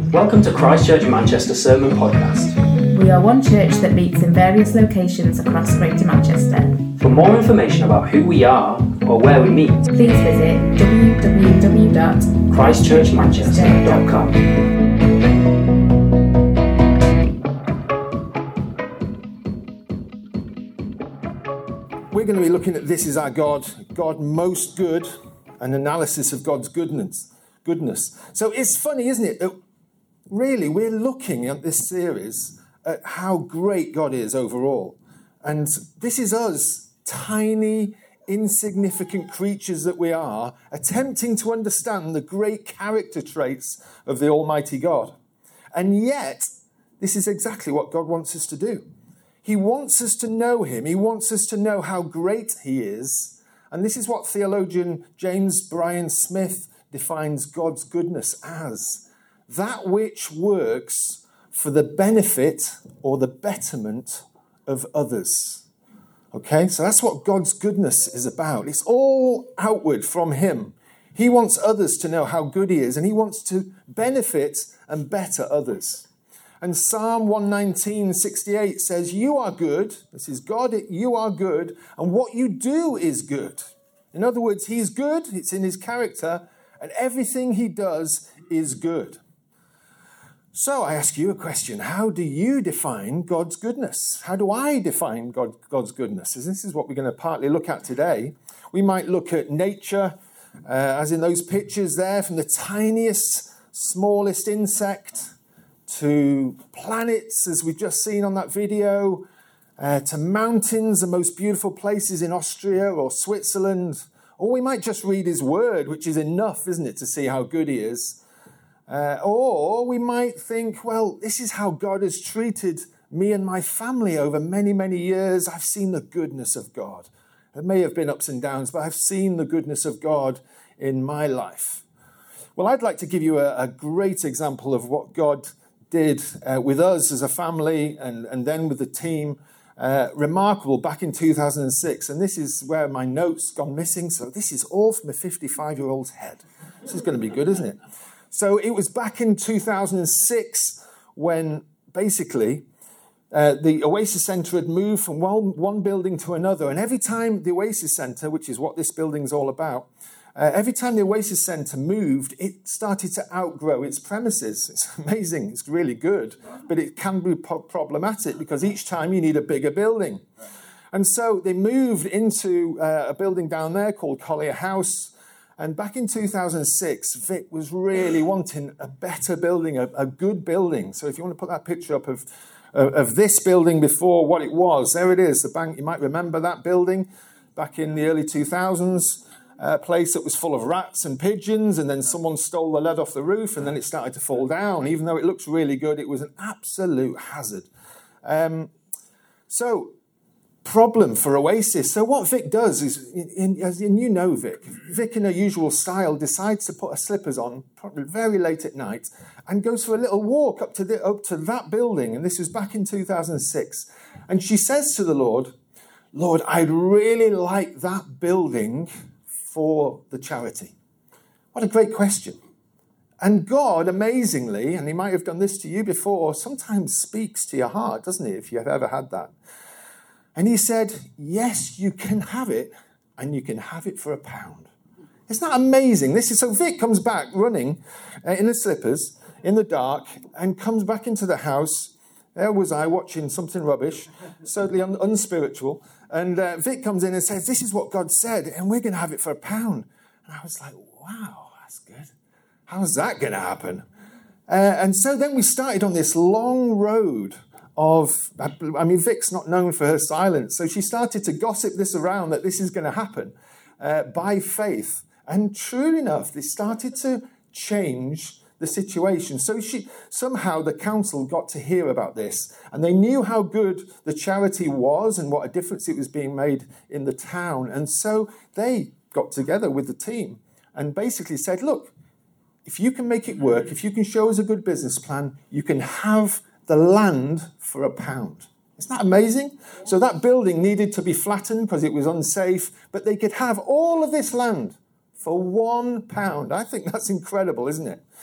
Welcome to Christ Church Manchester Sermon Podcast. We are one church that meets in various locations across Greater Manchester. For more information about who we are or where we meet, please visit christchurchmanchester.com. We're going to be looking at This Is Our God, God Most Good, an analysis of God's goodness. So it's funny, isn't it, that really we're looking at this series at how great God is overall. And this is us, tiny, insignificant creatures that we are, attempting to understand the great character traits of the Almighty God. And yet, this is exactly what God wants us to do. He wants us to know him. He wants us to know how great he is. And this is what theologian James Bryan Smith defines God's goodness as: that which works for the benefit or the betterment of others. Okay, so that's what God's goodness is about. It's all outward from him. He wants others to know how good he is, and he wants to benefit and better others. And Psalm 119:68 says, "You are good." This is God. You are good, and what you do is good. In other words, he's good. It's in his character, and everything he does is good. So I ask you a question. How do you define God's goodness? How do I define God's goodness? This is what we're going to partly look at today. We might look at nature, as in those pictures there, from the tiniest, smallest insect to planets, as we've just seen on that video, to mountains, the most beautiful places in Austria or Switzerland. Or we might just read his word, which is enough, isn't it, to see how good he is. Or we might think, well, this is how God has treated me and my family over many, many years. I've seen the goodness of God. There may have been ups and downs, but I've seen the goodness of God in my life. Well, I'd like to give you a great example of what God did with us as a family and then with the team. Remarkable back in 2006. And this is where my notes gone missing. So this is all from a 55-year-old's head. This is going to be good, isn't it? So it was back in 2006 when basically the Oasis Centre had moved from one building to another. And every time the Oasis Centre, which is what this building's all about, every time the Oasis Centre moved, it started to outgrow its premises. It's amazing. It's really good. But it can be problematic because each time you need a bigger building. And so they moved into a building down there called Collier House. And back in 2006, Vic was really wanting a better building, a good building. So if you want to put that picture up of this building before what it was, there it is, the bank. You might remember that building back in the early 2000s. A place that was full of rats and pigeons, and then someone stole the lead off the roof, and then it started to fall down. Even though it looks really good, it was an absolute hazard. So, problem for Oasis. So what Vic does is, as you know Vic in her usual style decides to put her slippers on, probably very late at night, and goes for a little walk up to that building. And this was back in 2006. And she says to the Lord, I'd really like that building for the charity. What a great question. And God, amazingly, and he might have done this to you before, sometimes speaks to your heart, doesn't he, if you've ever had that. And he said, yes, you can have it, and you can have it for £1. Isn't that amazing? So Vic comes back running in his slippers in the dark and comes back into the house. There was I watching something rubbish, certainly unspiritual. And Vic comes in and says, this is what God said, and we're going to have it for £1. And I was like, wow, that's good. How's that going to happen? And so then we started on this long road of, Vic's not known for her silence. So she started to gossip this around that this is going to happen by faith. And true enough, they started to change the situation. So somehow the council got to hear about this, and they knew how good the charity was and what a difference it was being made in the town. And so they got together with the team and basically said, look, if you can make it work, if you can show us a good business plan, you can have the land for £1. Isn't that amazing? So that building needed to be flattened because it was unsafe, but they could have all of this land for £1. I think that's incredible, isn't it?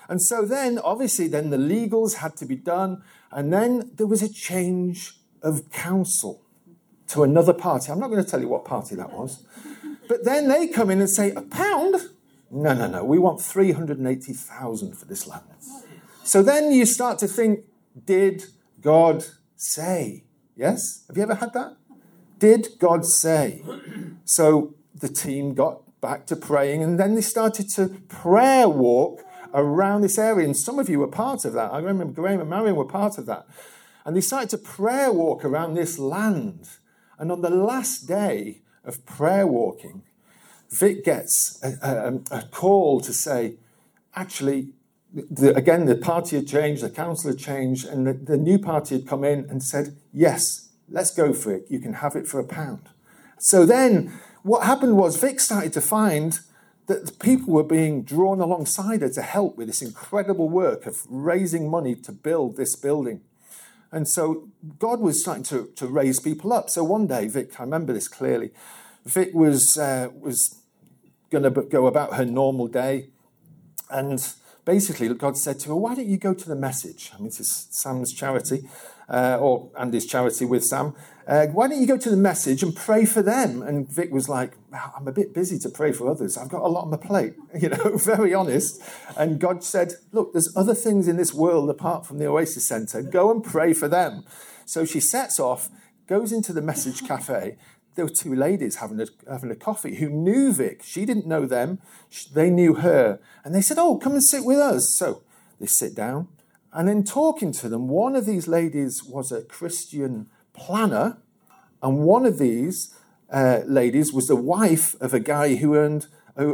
And so then, obviously, then the legals had to be done. And then there was a change of council to another party. I'm not going to tell you what party that was. But then they come in and say, £1? No. We want 380,000 for this land. So then you start to think, did God say? Yes? Have you ever had that? Did God say? So the team got back to praying, and then they started to prayer walk around this area. And some of you were part of that. I remember Graham and Marion were part of that. And they started to prayer walk around this land. And on the last day of prayer walking, Vic gets a call to say, actually, again, the party had changed, the council had changed, and the new party had come in and said, yes, let's go for it. You can have it for £1. So then what happened was Vic started to find that the people were being drawn alongside her to help with this incredible work of raising money to build this building. And so God was starting to raise people up. So one day, Vic, I remember this clearly, Vic was going to go about her normal day. And basically, God said to her, why don't you go to the Message? I mean, this is Sam's charity, or Andy's charity with Sam. Why don't you go to the Message and pray for them? And Vic was like, I'm a bit busy to pray for others. I've got a lot on my plate, very honest. And God said, look, there's other things in this world apart from the Oasis Centre. Go and pray for them. So she sets off, goes into the Message Cafe. There were two ladies having a coffee who knew Vic. She didn't know them. They knew her. And they said, oh, come and sit with us. So they sit down. And then talking to them, one of these ladies was a Christian planner. And one of these ladies was the wife of a guy who owned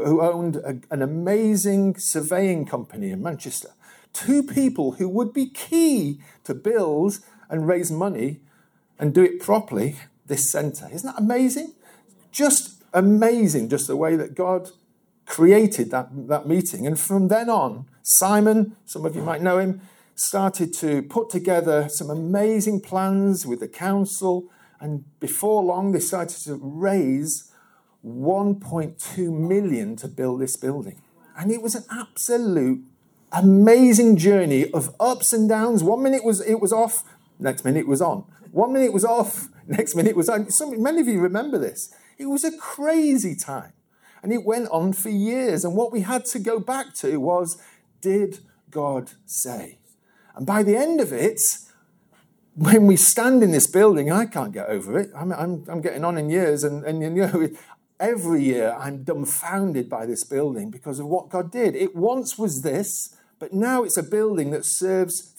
an amazing surveying company in Manchester. Two people who would be key to build and raise money and do it properly, this centre. Isn't that amazing? Just amazing, just the way that God created that meeting. And from then on, Simon, some of you might know him, started to put together some amazing plans with the council. And before long, they started to raise 1.2 million to build this building. And it was an absolute amazing journey of ups and downs. 1 minute it was off, next minute it was on. 1 minute it was off, next minute it was on. Many of you remember this. It was a crazy time. And it went on for years. And what we had to go back to was, did God say? And by the end of it, when we stand in this building, I can't get over it. I'm getting on in years. And every year I'm dumbfounded by this building because of what God did. It once was this, but now it's a building that serves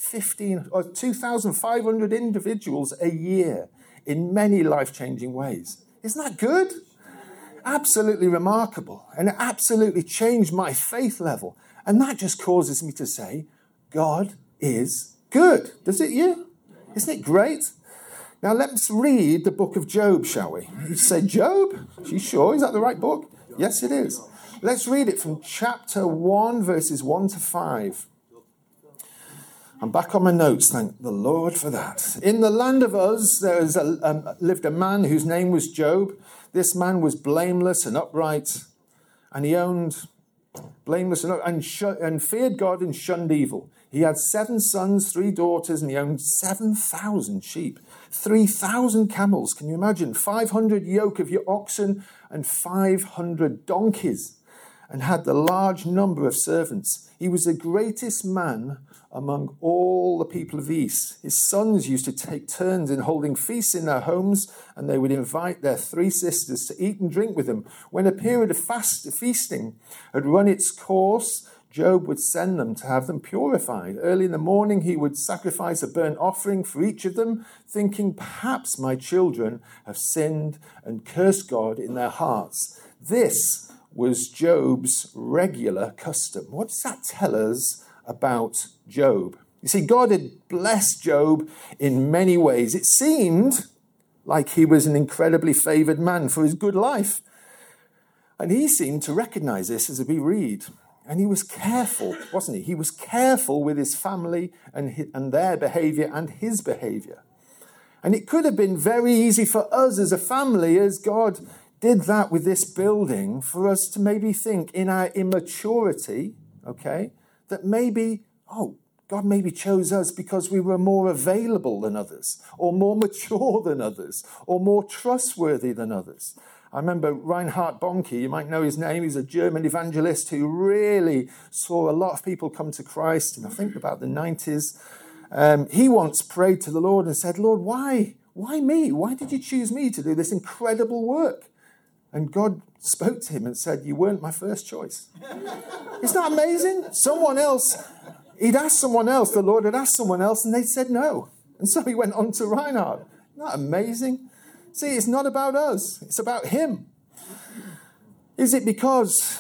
2,500 individuals a year in many life-changing ways. Isn't that good? Absolutely remarkable. And it absolutely changed my faith level. And that just causes me to say, God is good. Does it you? Isn't it great? Now let's read the book of Job, shall we? You say, Job? Are you sure? Is that the right book? Yes, it is. Let's read it from chapter 1, verses 1 to 5. I'm back on my notes, thank the Lord for that. In the land of Uz, there lived a man whose name was Job. This man was blameless and upright, and he owned blameless and feared God and shunned evil. He had 7 sons, 3 daughters, and he owned 7,000 sheep, 3,000 camels. Can you imagine? 500 yoke of oxen and 500 donkeys, and had the large number of servants. He was the greatest man among all the people of the East. His sons used to take turns in holding feasts in their homes, and they would invite their 3 sisters to eat and drink with them. When a period of feasting had run its course, Job would send them to have them purified. Early in the morning, he would sacrifice a burnt offering for each of them, thinking, perhaps my children have sinned and cursed God in their hearts. This was Job's regular custom. What does that tell us about Job? You see, God had blessed Job in many ways. It seemed like he was an incredibly favoured man for his good life. And he seemed to recognise this as we read. And he was careful, wasn't he? He was careful with his family and their behaviour and his behaviour. And it could have been very easy for us as a family, as God did that with this building, for us to maybe think in our immaturity, okay, that maybe, God maybe chose us because we were more available than others, or more mature than others, or more trustworthy than others. I remember Reinhard Bonnke, you might know his name, he's a German evangelist who really saw a lot of people come to Christ in, I think, about the 90s. He once prayed to the Lord and said, Lord, why me? Why did you choose me to do this incredible work? And God spoke to him and said, you weren't my first choice. Isn't that amazing? He'd asked someone else, the Lord had asked someone else, and they said no. And so he went on to Reinhard. Isn't that amazing? See, it's not about us. It's about him. Is it because,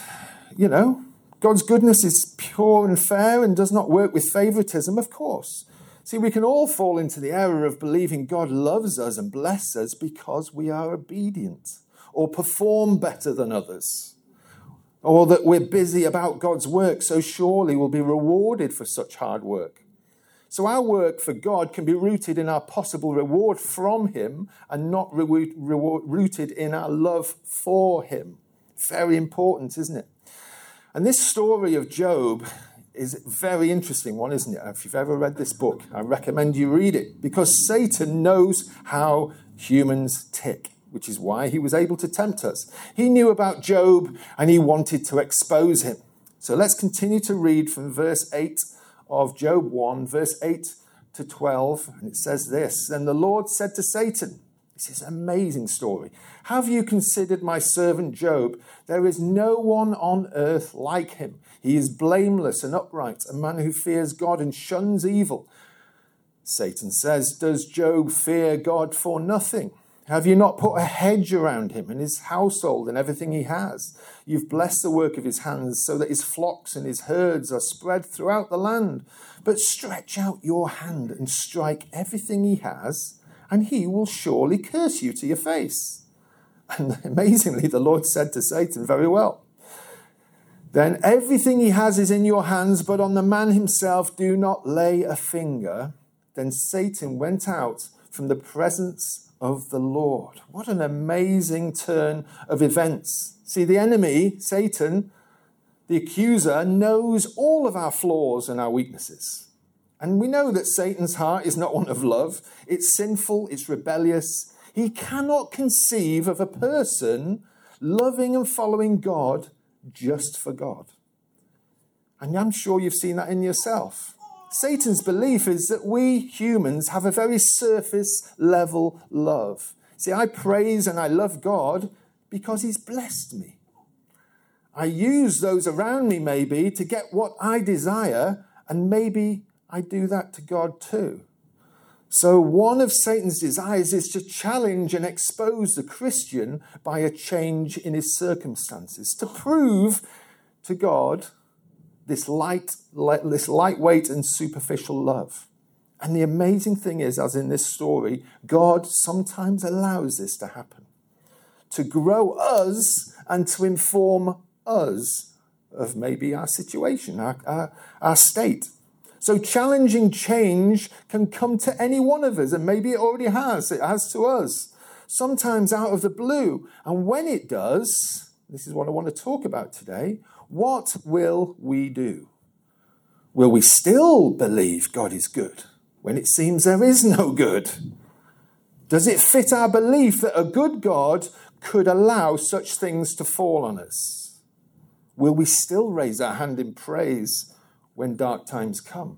God's goodness is pure and fair and does not work with favoritism? Of course. See, we can all fall into the error of believing God loves us and blesses us because we are obedient or perform better than others, or that we're busy about God's work, so surely we'll be rewarded for such hard work. So our work for God can be rooted in our possible reward from him and not rooted in our love for him. Very important, isn't it? And this story of Job is a very interesting one, isn't it? If you've ever read this book, I recommend you read it, because Satan knows how humans tick, which is why he was able to tempt us. He knew about Job and he wanted to expose him. So let's continue to read from verse 8 of Job 1, verse 8 to 12. And it says this, Then the Lord said to Satan, this is an amazing story, have you considered my servant Job? There is no one on earth like him. He is blameless and upright, a man who fears God and shuns evil. Satan says, does Job fear God for nothing? Have you not put a hedge around him and his household and everything he has? You've blessed the work of his hands so that his flocks and his herds are spread throughout the land. But stretch out your hand and strike everything he has, and he will surely curse you to your face. And amazingly, the Lord said to Satan, very well. Then everything he has is in your hands, but on the man himself do not lay a finger. Then Satan went out from the presence of the Lord. What an amazing turn of events. See, the enemy, Satan, the accuser, knows all of our flaws and our weaknesses. And we know that Satan's heart is not one of love. It's sinful, it's rebellious. He cannot conceive of a person loving and following God just for God. And I'm sure you've seen that in yourself. Satan's belief is that we humans have a very surface level love. See, I praise and I love God because he's blessed me. I use those around me maybe to get what I desire, and maybe I do that to God too. So one of Satan's desires is to challenge and expose the Christian by a change in his circumstances, to prove to God this lightweight and superficial love. And the amazing thing is, as in this story, God sometimes allows this to happen, to grow us and to inform us of maybe our situation, our state. So challenging change can come to any one of us, and maybe it already has. It has to us, sometimes out of the blue. And when it does, this is what I want to talk about today, what will we do? Will we still believe God is good when it seems there is no good? Does it fit our belief that a good God could allow such things to fall on us? Will we still raise our hand in praise when dark times come?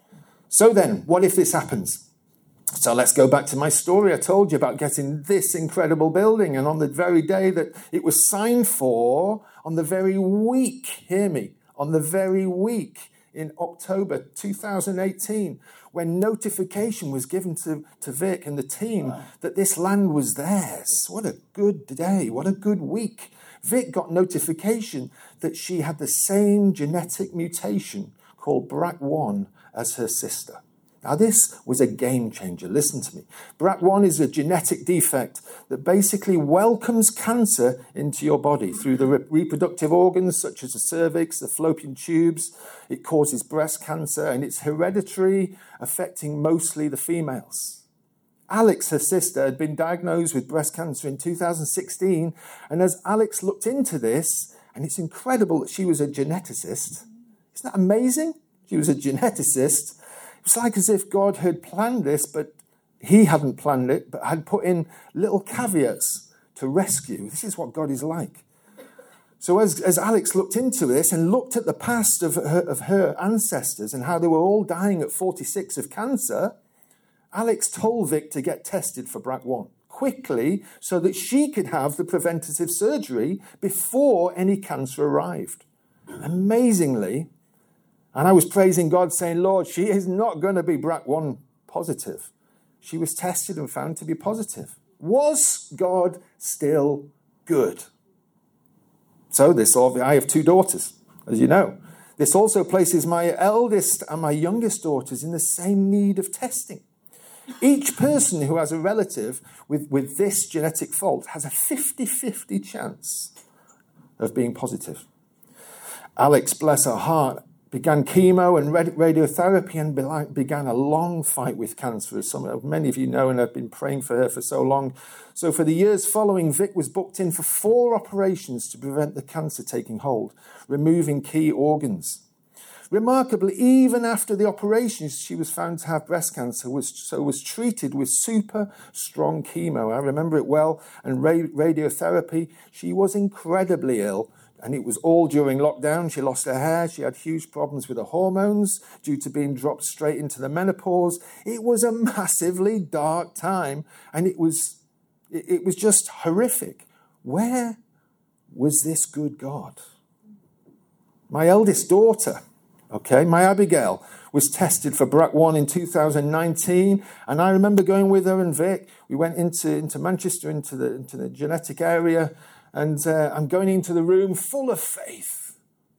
So then, what if this happens? So let's go back to my story. I told you about getting this incredible building, and on the very day that it was signed for, on the very week, hear me, on the very week in October 2018, when notification was given to Vic and the team that this land was theirs. What a good day, what a good week. Vic got notification that she had the same genetic mutation called BRCA1 as her sister. Now, this was a game changer. Listen to me. BRCA1 is a genetic defect that basically welcomes cancer into your body through the reproductive organs, such as the cervix, the fallopian tubes. It causes breast cancer, and it's hereditary, affecting mostly the females. Alex, her sister, had been diagnosed with breast cancer in 2016, and as Alex looked into this, and it's incredible that she was a geneticist. Isn't that amazing? She was a geneticist. It was like as if God had planned this, but he hadn't planned it, but had put in little caveats to rescue. This is what God is like. So as Alex looked into this and looked at the past of her ancestors and how they were all dying at 46 of cancer, Alex told Vic to get tested for BRCA1 quickly so that she could have the preventative surgery before any cancer arrived. Amazingly, and I was praising God saying, Lord, she is not going to be BRCA1 positive. She was tested and found to be positive. Was God still good? So I have 2 daughters, as you know. This also places my eldest and my youngest daughters in the same need of testing. Each person who has a relative with this genetic fault has a 50-50 chance of being positive. Alex, bless her heart, began chemo and radiotherapy and began a long fight with cancer, as many of you know, and I've been praying for her for so long. So for the years following, Vic was booked in for 4 operations to prevent the cancer taking hold, removing key organs. Remarkably, even after the operations, she was found to have breast cancer, was treated with super strong chemo. I remember it well, and radiotherapy. She was incredibly ill. And it was all during lockdown. She lost her hair. She had huge problems with her hormones due to being dropped straight into the menopause. It was a massively dark time, and it was just horrific. Where was this good God? My eldest daughter, my Abigail, was tested for BRCA1 in 2019, and I remember going with her and Vic. We went into Manchester, into the genetic area. And I'm going into the room full of faith,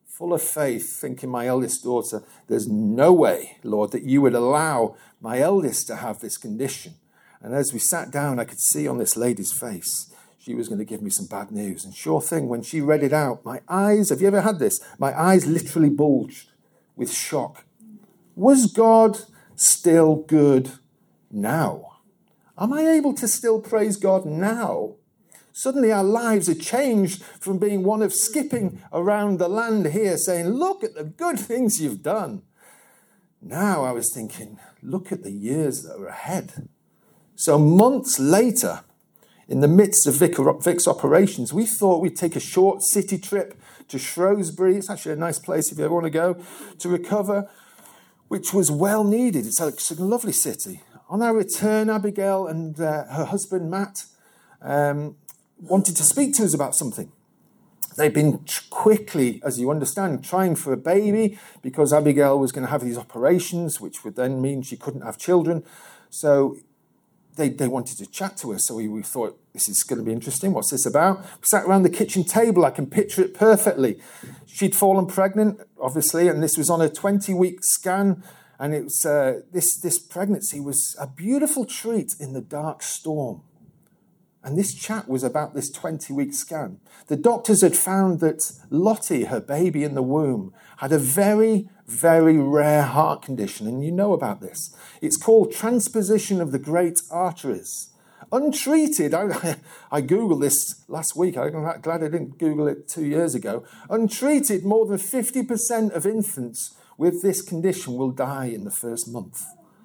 thinking my eldest daughter, there's no way, Lord, that you would allow my eldest to have this condition. And as we sat down, I could see on this lady's face, she was going to give me some bad news. And sure thing, when she read it out, my eyes, have you ever had this? My eyes literally bulged with shock. Was God still good now? Am I able to still praise God now? Suddenly our lives are changed from being one of skipping around the land here saying, look at the good things you've done. Now I was thinking, look at the years that are ahead. So months later, in the midst of Vic's operations, we thought we'd take a short city trip to Shrewsbury. It's actually a nice place if you ever want to go, to recover, which was well needed. It's a lovely city. On our return, Abigail and her husband, Matt, wanted to speak to us about something. They'd been quickly, as you understand, trying for a baby because Abigail was going to have these operations, which would then mean she couldn't have children. So they wanted to chat to us. So we thought, this is going to be interesting. What's this about? We sat around the kitchen table. I can picture it perfectly. She'd fallen pregnant, obviously, and this was on a 20-week scan. And it was this pregnancy was a beautiful treat in the dark storm. And this chat was about this 20-week scan. The doctors had found that Lottie, her baby in the womb, had a very, very rare heart condition. And you know about this. It's called transposition of the great arteries. Untreated, I Googled this last week. I'm glad I didn't Google it 2 years ago. Untreated, more than 50% of infants with this condition will die in the first month.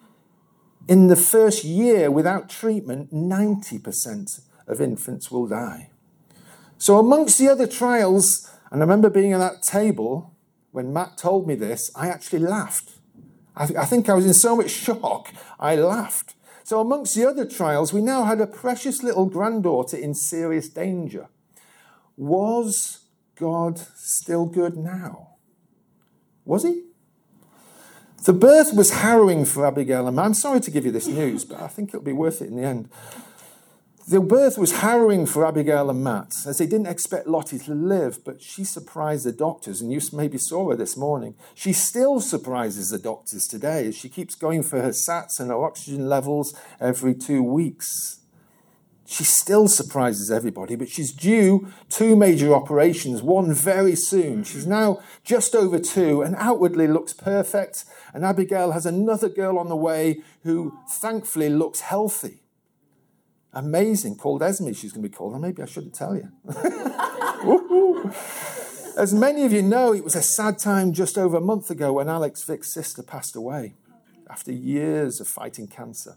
In the first year, without treatment, 90% of infants will die. So amongst the other trials, and I remember being at that table when Matt told me this, I actually laughed. I think I was in so much shock, I laughed. So amongst the other trials, we now had a precious little granddaughter in serious danger. Was God still good now? Was he? The birth was harrowing for Abigail and Matt. I'm sorry to give you this news, but I think it'll be worth it in the end. The birth was harrowing for Abigail and Matt, as they didn't expect Lottie to live, but she surprised the doctors, and you maybe saw her this morning. She still surprises the doctors today, as she keeps going for her SATs and her oxygen levels every 2 weeks. She still surprises everybody, but she's due 2 major operations, one very soon. She's now just over 2 and outwardly looks perfect, and Abigail has another girl on the way who thankfully looks healthy. Amazing, called Esme, she's going to be called. Or maybe I shouldn't tell you. As many of you know, it was a sad time just over a month ago when Alex Vick's sister passed away after years of fighting cancer.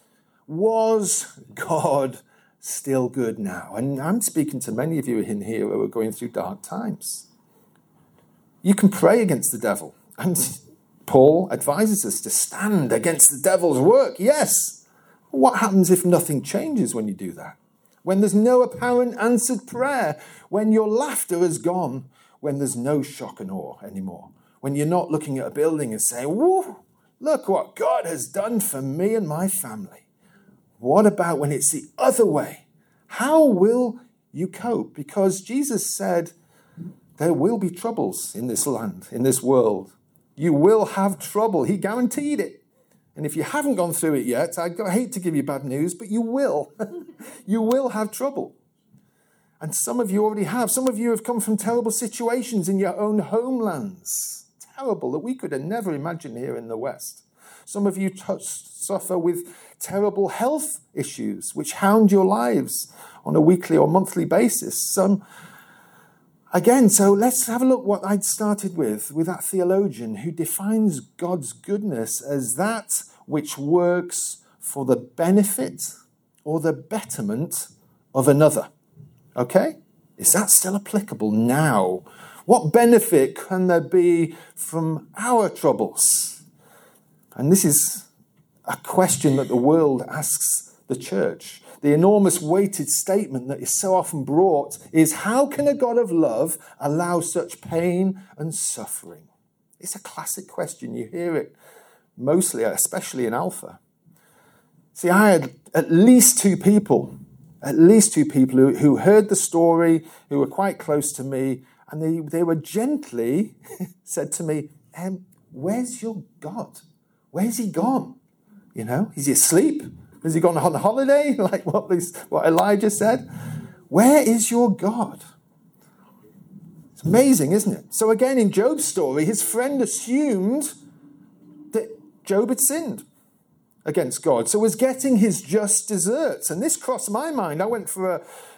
Was God still good now? And I'm speaking to many of you in here who are going through dark times. You can pray against the devil. And Paul advises us to stand against the devil's work. Yes. What happens if nothing changes when you do that? When there's no apparent answered prayer? When your laughter has gone? When there's no shock and awe anymore? When you're not looking at a building and saying, whoa, look what God has done for me and my family. What about when it's the other way? How will you cope? Because Jesus said there will be troubles in this land, in this world. You will have trouble. He guaranteed it. And if you haven't gone through it yet, I hate to give you bad news, but you will. You will have trouble. And some of you already have. Some of you have come from terrible situations in your own homelands. Terrible that we could have never imagined here in the West. Some of you suffer with terrible health issues which hound your lives on a weekly or monthly basis. Again, so let's have a look what I'd started with that theologian who defines God's goodness as that which works for the benefit or the betterment of another. Okay? Is that still applicable now? What benefit can there be from our troubles? And this is a question that the world asks the church. The enormous weighted statement that is so often brought is, how can a God of love allow such pain and suffering? It's a classic question. You hear it mostly, especially in Alpha. See, I had at least two people who heard the story, who were quite close to me, and they were gently said to me, where's your God? Where's he gone? You know, is he asleep? Has he gone on holiday, like what Elijah said? Where is your God? It's amazing, isn't it? So again, in Job's story, his friend assumed that Job had sinned against God, so was getting his just deserts. And this crossed my mind. I went for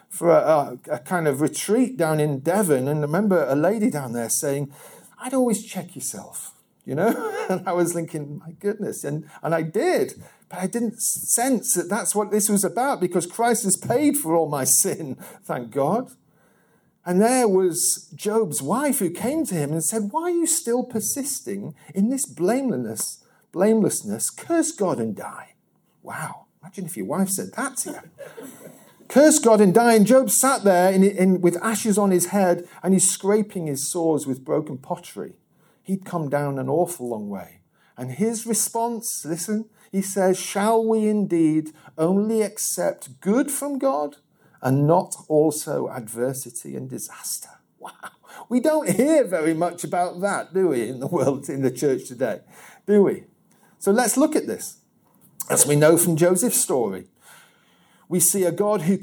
a kind of retreat down in Devon, and I remember a lady down there saying, I'd always check yourself, you know? And I was thinking, my goodness, and I did. But I didn't sense that that's what this was about, because Christ has paid for all my sin, thank God. And there was Job's wife who came to him and said, why are you still persisting in this blamelessness? Curse God and die. Wow, imagine if your wife said that to you. Curse God and die. And Job sat there with ashes on his head, and he's scraping his sores with broken pottery. He'd come down an awful long way. And his response, listen, he says, shall we indeed only accept good from God and not also adversity and disaster? Wow. We don't hear very much about that, do we, in the world, in the church today, do we? So let's look at this. As we know from Joseph's story, we see a God who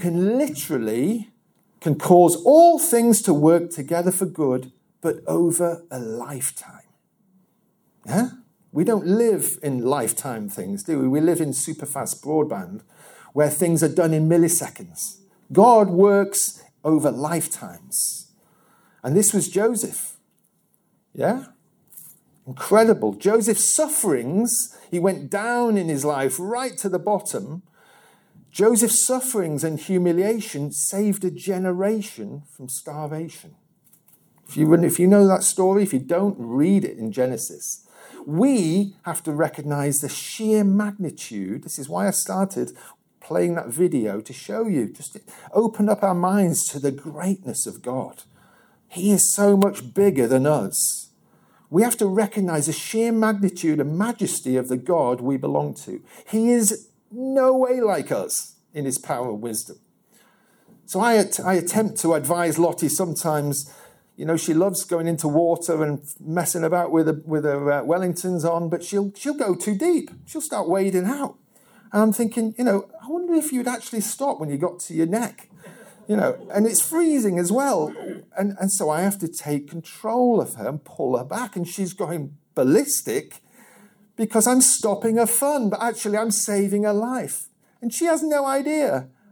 can cause all things to work together for good, but over a lifetime. Yeah? We don't live in lifetime things, do we? We live in super-fast broadband where things are done in milliseconds. God works over lifetimes. And this was Joseph. Yeah? Incredible. Joseph's sufferings, he went down in his life right to the bottom. Joseph's sufferings and humiliation saved a generation from starvation. If you know that story, if you don't, read it in Genesis. We have to recognize the sheer magnitude. This is why I started playing that video, to show you, just to open up our minds to the greatness of God. He is so much bigger than us. We have to recognize the sheer magnitude and majesty of the God we belong to. He is no way like us in his power and wisdom. So I attempt to advise Lottie sometimes. You know, she loves going into water and messing about with her Wellingtons on, but she'll go too deep. She'll start wading out. And I'm thinking, I wonder if you'd actually stop when you got to your neck. And it's freezing as well. And so I have to take control of her and pull her back. And she's going ballistic because I'm stopping her fun, but actually I'm saving her life. And she has no idea.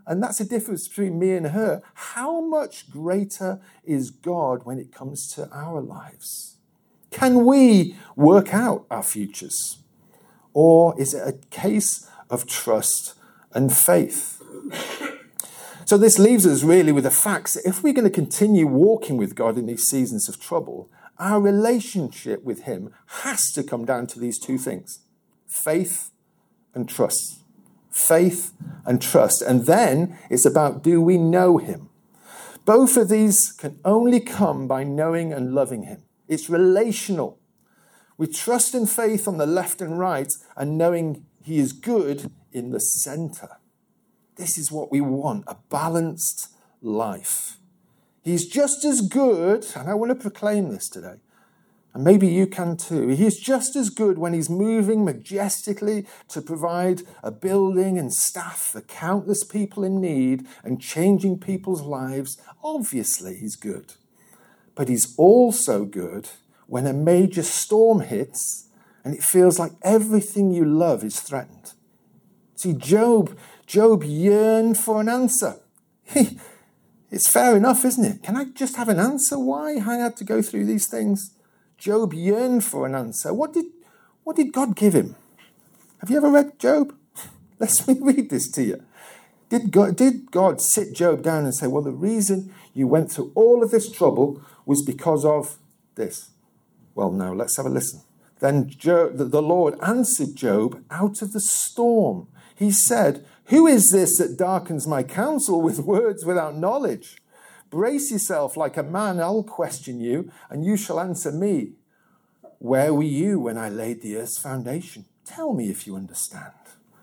and that's the difference between me and her, how much greater is God when it comes to our lives? Can we work out our futures? Or is it a case of trust and faith? So this leaves us really with the facts that if we're going to continue walking with God in these seasons of trouble, our relationship with him has to come down to these two things: faith and trust. Faith and trust. And then it's about, do we know him? Both of these can only come by knowing and loving him. It's relational. We trust in faith on the left and right, and knowing he is good in the center. This is what we want, a balanced life. He's just as good, and I want to proclaim this today, and maybe you can too. He's just as good when he's moving majestically to provide a building and staff for countless people in need and changing people's lives. Obviously, he's good. But he's also good when a major storm hits and it feels like everything you love is threatened. See, Job yearned for an answer. It's fair enough, isn't it? Can I just have an answer? Why I had to go through these things? Job yearned for an answer. What did God give him? Have you ever read Job? Let me read this to you. Did God sit Job down and say, well, the reason you went through all of this trouble was because of this? Well, no, let's have a listen. Then the Lord answered Job out of the storm. He said, who is this that darkens my counsel with words without knowledge? Brace yourself like a man, I'll question you, and you shall answer me. Where were you when I laid the earth's foundation? Tell me if you understand.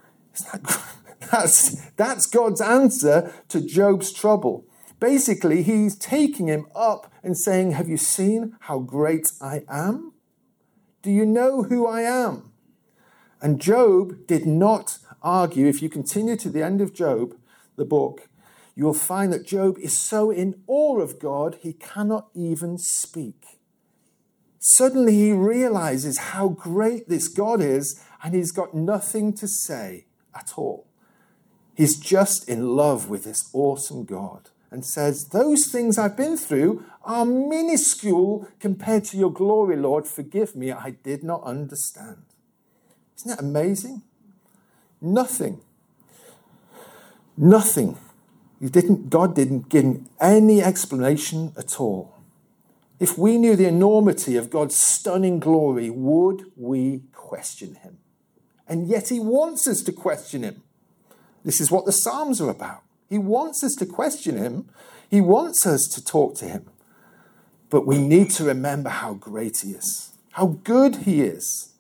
That's God's answer to Job's trouble. Basically, he's taking him up and saying, have you seen how great I am? Do you know who I am? And Job did not argue. If you continue to the end of Job, the book, you will find that Job is so in awe of God, he cannot even speak. Suddenly he realizes how great this God is, and he's got nothing to say at all. He's just in love with this awesome God and says, those things I've been through are minuscule compared to your glory, Lord. Forgive me, I did not understand. Isn't that amazing? Nothing. God didn't give him any explanation at all. If we knew the enormity of God's stunning glory, would we question him? And yet he wants us to question him. This is what the Psalms are about. He wants us to question him. He wants us to talk to him. But we need to remember how great he is, how good he is.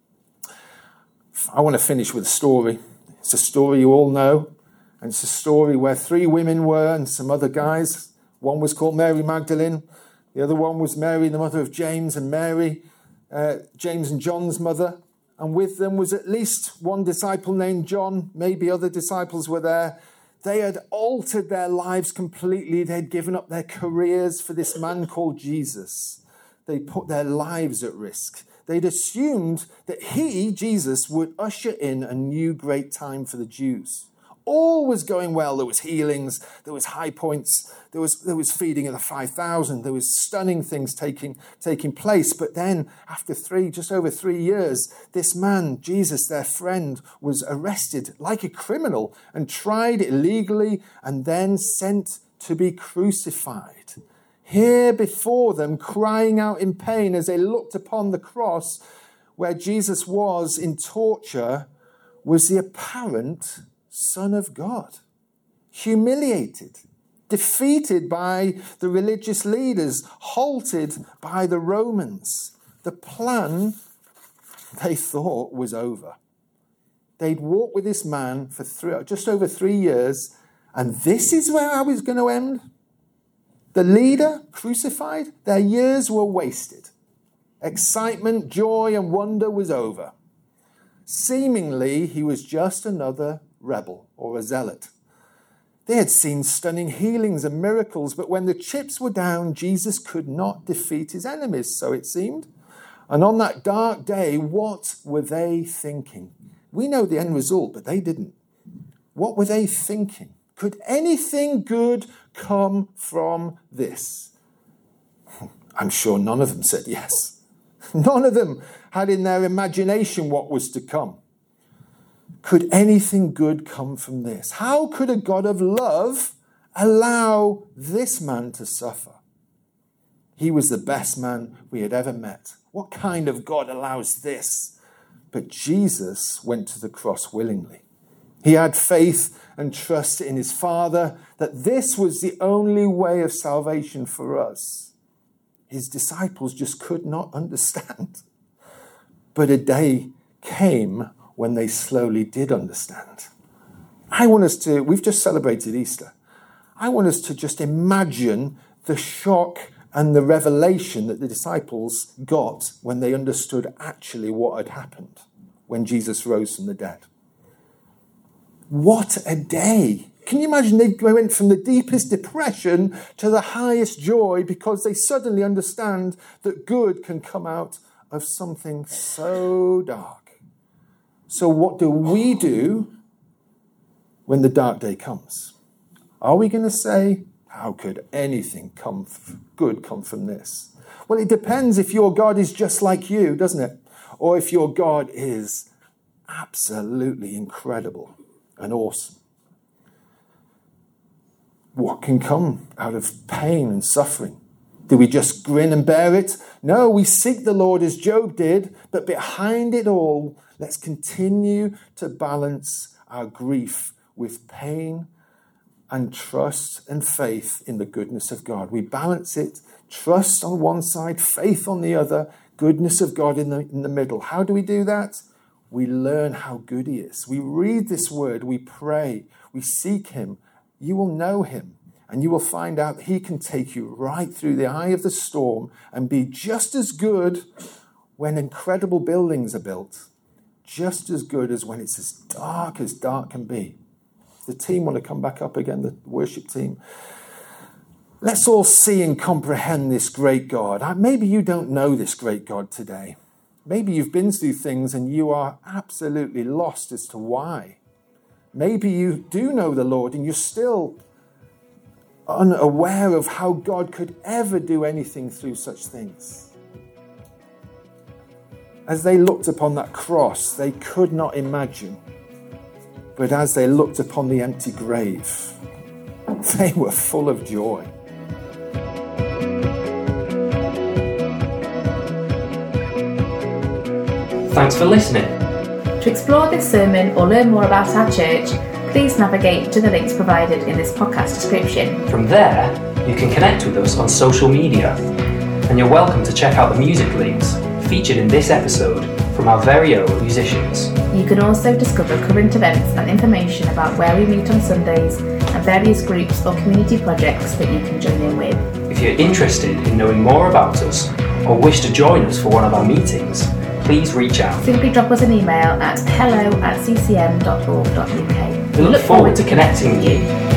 I want to finish with a story. It's a story you all know. And it's a story where 3 women were and some other guys. One was called Mary Magdalene. The other one was Mary, the mother of James, and Mary, James and John's mother. And with them was at least one disciple named John. Maybe other disciples were there. They had altered their lives completely. They had given up their careers for this man called Jesus. They put their lives at risk. They'd assumed that he, Jesus, would usher in a new great time for the Jews. All was going well. There was healings, there was high points, there was feeding of the 5,000, there was stunning things taking place. But then, after just over 3 years, this man, Jesus, their friend, was arrested like a criminal and tried illegally and then sent to be crucified. Here before them, crying out in pain as they looked upon the cross where Jesus was in torture, was the apparent Son of God, humiliated, defeated by the religious leaders, halted by the Romans. The plan, they thought, was over. They'd walked with this man for just over 3 years, and this is where I was going to end. The leader crucified, their years were wasted. Excitement, joy, and wonder was over. Seemingly, he was just another rebel or a zealot. They had seen stunning healings and miracles, but when the chips were down, Jesus could not defeat his enemies, so it seemed. And on that dark day, what were they thinking? We know the end result, but they didn't. What were they thinking? Could anything good come from this? I'm sure none of them said yes. None of them had in their imagination what was to come. Could anything good come from this? How could a God of love allow this man to suffer? He was the best man we had ever met. What kind of God allows this? But Jesus went to the cross willingly. He had faith and trust in his Father that this was the only way of salvation for us. His disciples just could not understand. But a day came when they slowly did understand. We've just celebrated Easter. I want us to just imagine the shock and the revelation that the disciples got when they understood actually what had happened when Jesus rose from the dead. What a day. Can you imagine they went from the deepest depression to the highest joy because they suddenly understand that good can come out of something so dark. So what do we do when the dark day comes? Are we going to say, how could anything good come from this? Well, it depends if your God is just like you, doesn't it? Or if your God is absolutely incredible and awesome. What can come out of pain and suffering? Do we just grin and bear it? No, we seek the Lord as Job did, but behind it all, let's continue to balance our grief with pain and trust and faith in the goodness of God. We balance it, trust on one side, faith on the other, goodness of God in the middle. How do we do that? We learn how good he is. We read this word, we pray, we seek him. You will know him, and you will find out that he can take you right through the eye of the storm and be just as good when incredible buildings are built, just as good as when it's as dark can be. The team want to come back up again, the worship team. Let's all see and comprehend this great God. Maybe you don't know this great God today. Maybe you've been through things and you are absolutely lost as to why. Maybe you do know the Lord and you're still unaware of how God could ever do anything through such things. As they looked upon that cross, they could not imagine. But as they looked upon the empty grave, they were full of joy. Thanks for listening. To explore this sermon or learn more about our church, please navigate to the links provided in this podcast description. From there, you can connect with us on social media, and you're welcome to check out the music links featured in this episode from our very own musicians. You can also discover current events and information about where we meet on Sundays and various groups or community projects that you can join in with. If you're interested in knowing more about us or wish to join us for one of our meetings, please reach out. Simply drop us an email at hello@ccm.org.uk. We look forward to connecting with you.